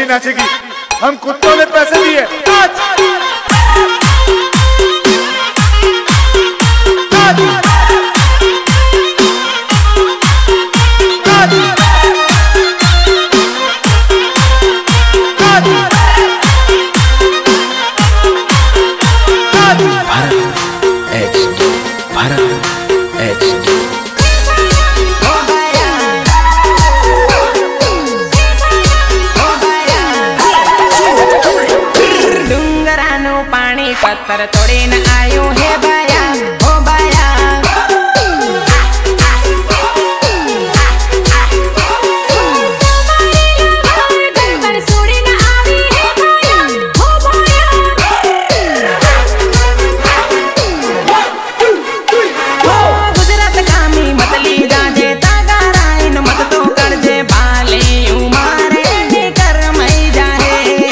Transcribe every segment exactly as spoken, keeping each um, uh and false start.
नाचेगी। हम कुत्तों ने पैसे दिए। पत्थर तोड़ी न आयु है बाया ओ बाया गुजरात कामी मतली जाजे तागा राइन मत तो कर जे बाले उमारे कर मई जाए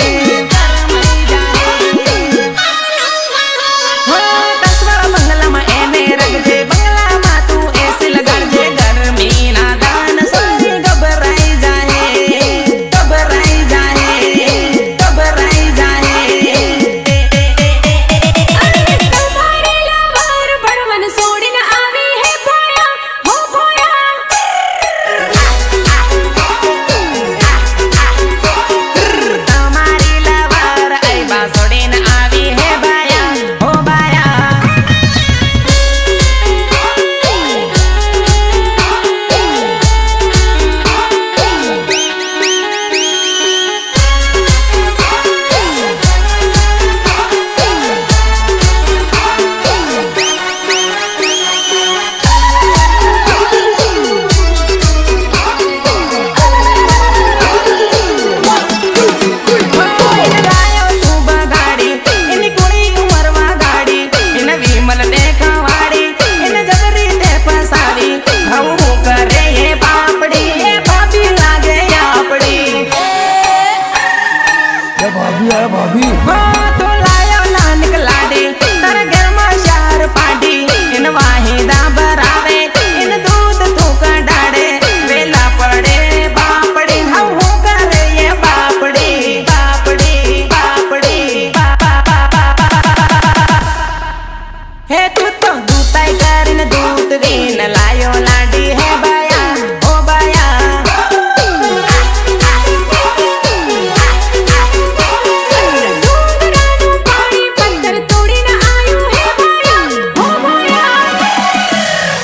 भाभी हाँ तो लायो नानक लाडे तर घर में शार पाडी इन वाहिदा बरावे इन दूध थूक डाड़े वेला पड़े बापड़ी हम हो करे ये बापड़ी बापड़ी बापड़ी हे तू तो दूताई कर दूध वीन